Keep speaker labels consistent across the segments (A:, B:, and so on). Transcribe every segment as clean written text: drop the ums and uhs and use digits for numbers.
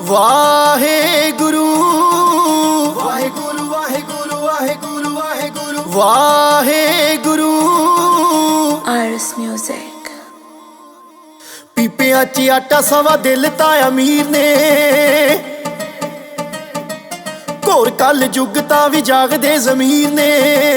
A: Waheguru Waheguru Waheguru Waheguru Waheguru Waheguru.
B: Iris Music।
A: ਪੀਪਿਆਂ 'ਚ ਆਟਾ ਸਵਾ ਦਿਲ ਤਾਂ ਅਮੀਰ ਨੇ, ਘੋਰ ਕਲ ਯੁੱਗ ਤਾਂ ਵੀ ਜਾਗਦੇ ਜ਼ਮੀਰ ਨੇ।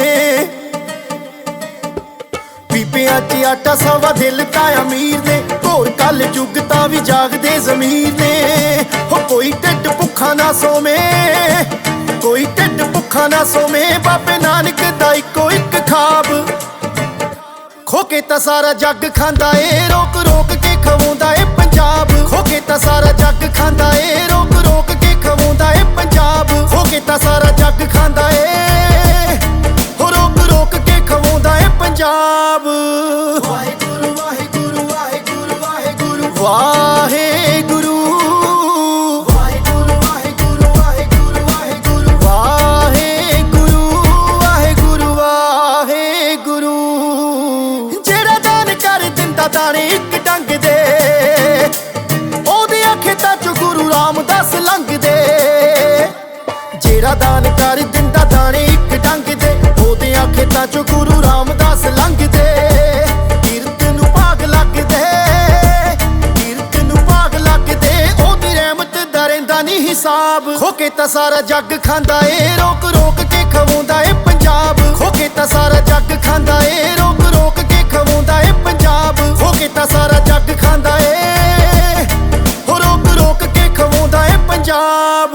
A: ਪੀਪਿਆਂ 'ਚ ਆਟਾ ਸਵਾ ਦਿਲ ਤਾਂ ਅਮੀਰ ਨੇ, ਘੋਰ ਕਲ ਯੁੱਗ ਤਾਂ ਵੀ ਜਾਗਦੇ ਜ਼ਮੀਰ ਨੇ। ਹੋ ਕੋਈ ਢਿੱਡ ਭੁੱਖਾ ਨਾ ਸੋਵੇ, ਕੋਈ ਢਿੱਡ ਭੁੱਖਾ ਨਾ ਸੋਵੇ, ਬਾਬੇ ਨਾਨਕ ਦਾ ਇੱਕੋ ਇੱਕ ਖਾਬ। ਖੋ ਕੇ ਤਾਂ ਸਾਰਾ ਜੱਗ ਖਾਂਦਾ ਏ, ਰੋਕ ਰੋਕ ਕੇ ਖਵਾਉਂਦਾ ਏ ਪੰਜਾਬ। ਖੋ ਕੇ ਤਾਂ ਸਾਰਾ ਜੱਗ ਖਾਂਦਾ ਏ, ਰੋਕ ਰੋਕ ਕੇ ਖਵਾਉਂਦਾ ਏ ਪੰਜਾਬ। ਖੋ ਕੇ ਤਾਂ ਸਾਰਾ ਜੱਗ ਖਾਂਦਾ ਏ, ਹੋ ਰੋਕ ਰੋਕ ਕੇ ਖਵਾਉਂਦਾ ਏ ਪੰਜਾਬ। ਵਾਹਿਗੁਰੂ ਵਾਹਿਗੁਰੂ ਵਾਹਿਗੁਰੂ ਵਾਹਿਗੁਰੂ ਵਾਹਿਗੁਰੂ ਵਾਹਿਗੁਰੂ ਵਾਹਿਗੁਰੂ ਵਾਹਿਗੁਰੂ ਵਾਹਿਗੁਰੂ ਵਾਹਿਗੁਰੂ ਵਾਹਿਗੁਰੂ। ਜਿਹੜਾ ਦਾਨ ਕਰ ਦਿੰਦਾ ਦਾਣੇ ਇੱਕ ਡੰਗ ਦੇ, ਉਹਦੀਆਂ ਖੇਤਾਂ ਚੋਂ ਗੁਰੂ ਰਾਮਦਾਸ ਲੰਘਦੇ। ਜਿਹੜਾ ਦਾਨ ਕਰ ਦਿੰਦਾ ਦਾਣੇ ਇੱਕ ਡੰਗ ਦੇ, ਉਹਦੀਆਂ ਖੇਤਾਂ ਚੋਂ ਗੁਰੂ ਰਾਮਦਾਸ ਲੰਘਦੇ। ਕੀਰਤ ਨੂੰ ਭਾਗ ਲੱਗਦੇ, ਕੀਰਤ ਨੂੰ ਭਾਗ ਲੱਗਦੇ, ਉਹਦੀ ਰਹਿਮਤ ਦਾ ਰਹਿੰਦਾ ਨੀ ਹਿਸਾਬ। ਖੋ ਕੇ ਤਾਂ ਸਾਰਾ ਜੱਗ ਖਾਂਦਾ ਏ, ਰੋਕ ਰੋਕ ਕੇ ਖਵਾਉਂਦਾ ਏ ਪੰਜਾਬ। ਖੋ ਕੇ ਤਾਂ ਸਾਰਾ ਜੱਗ ਖਾਂਦਾ ਏ, ਰੋਕ ਰੋਕ ਕੇ ਖਵਾਉਂਦਾ ਏ ਪੰਜਾਬ। ਖੋ ਕੇ ਤਾਂ ਸਾਰਾ ਜੱਗ ਖਾਂਦਾ ਏ, ਹੋ ਰੋਕ ਰੋਕ ਕੇ ਖਵਾਉਂਦਾ ਏ ਪੰਜਾਬ।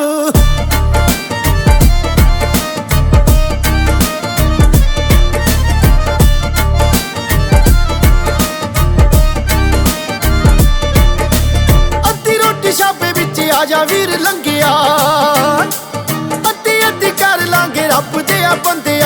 A: ਸ਼ਾਬੇ ਵਿੱਚ ਆ ਜਾ ਵੀਰ ਲੰਘਿਆ, ਅੱਧੀ ਅੱਧੀ ਕਰ ਲਾਂਗੇ ਰੱਬ ਦੇ ਆ ਬੰਦਿਆ।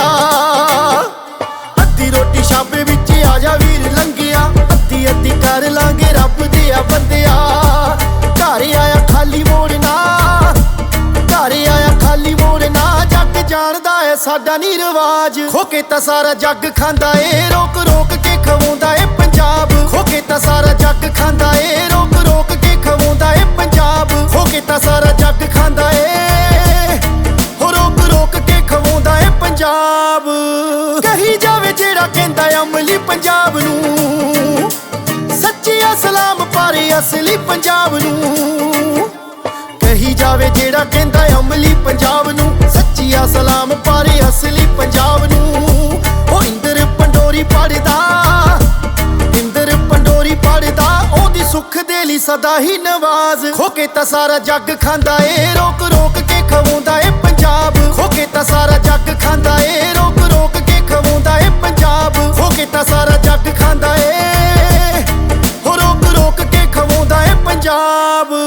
A: ਅੱਧੀ ਰੋਟੀ ਸ਼ਾਬੇ ਵਿੱਚ ਆ ਜਾ ਵੀਰ ਲੰਘਿਆ, ਅੱਧੀ ਅੱਧੀ ਕਰ ਲਾਂਗੇ ਰੱਬ ਦੇ ਆ ਬੰਦਿਆ। ਘਰ ਆਇਆ ਖਾਲੀ ਮੋੜਨਾ, ਘਰ ਆਇਆ ਖਾਲੀ ਮੋੜਨਾ, ਜੱਗ ਜਾਣਦਾ ਏ ਸਾਡਾ ਨੀ ਰਿਵਾਜ। ਖੋ ਕੇ ਤਾਂ ਸਾਰਾ ਜੱਗ ਖਾਂਦਾ ਏ, ਰੋਕ ਰੋਕ ਕੇ ਖਵਾਉਂਦਾ ਏ ਪੰਜਾਬ। ਖੋ ਕੇ ਤਾਂ ਸਾਰਾ ਜੱਗ ਖਾਂਦਾ ਏ, ਰੋਕ ਰੋਕ ਕੇ ਖਵਾਉਂਦਾ ਏ ਪੰਜਾਬ। ਖੋ ਕੇ ਤਾਂ ਸਾਰਾ ਜੱਗ ਖਾਂਦਾ ਏ, ਹੋ ਰੋਕ ਰੋਕ ਕੇ ਖਵਾਉਂਦਾ ਏ ਪੰਜਾਬ। ਕਹੀ ਜਾਵੇ ਜਿਹੜਾ ਕਹਿੰਦਾ ਅਮਲੀ ਪੰਜਾਬ ਨੂੰ, ਸੱਚੀਆ ਸਲਾਮ ਪਾਰੇ ਅਸਲੀ ਪੰਜਾਬ ਨੂੰ। ਕਹੀ ਜਾਵੇ ਜਿਹੜਾ ਕਹਿੰਦਾ ਅਮਲੀ ਪੰਜਾਬ ਨੂੰ, ਸੱਚੀਆ ਸਲਾਮ ਪਾਰੇ ਅਸਲੀ ਪੰਜਾਬ ਨੂੰ। ਉਹ ਇੰਦਰ ਪੰਡੋਰੀ ਪੜਦਾ, ਇੰਦਰ ਪੰਡੋਰੀ ਪੜਦਾ, ਉਹਦੀ ਸੁੱਖ ਦੇ ਲਈ ਸਦਾ ਹੀ ਨਵਾਜ਼। ਖੋ ਕੇ ਤਾਂ ਸਾਰਾ ਜੱਗ ਖਾਂਦਾ ਏ, ਰੋਕ ਰੋਕ ਕੇ ਖਵਾਉਂਦਾ ਏ ਪੰਜਾਬ। ਖੋ ਕੇ ਤਾਂ ਸਾਰਾ ਜੱਗ ਖਾਂਦਾ ਏ, ਰੋਕ ਰੋਕ ਕੇ ਖਵਾਉਂਦਾ ਏ ਪੰਜਾਬ। ਖੋ ਕੇ ਤਾਂ ਸਾਰਾ ਜੱਗ ਖਾਂਦਾ ਏ, ਹੋ ਰੋਕ ਰੋਕ ਕੇ ਖਵਾਉਂਦਾ ਏ ਪੰਜਾਬ।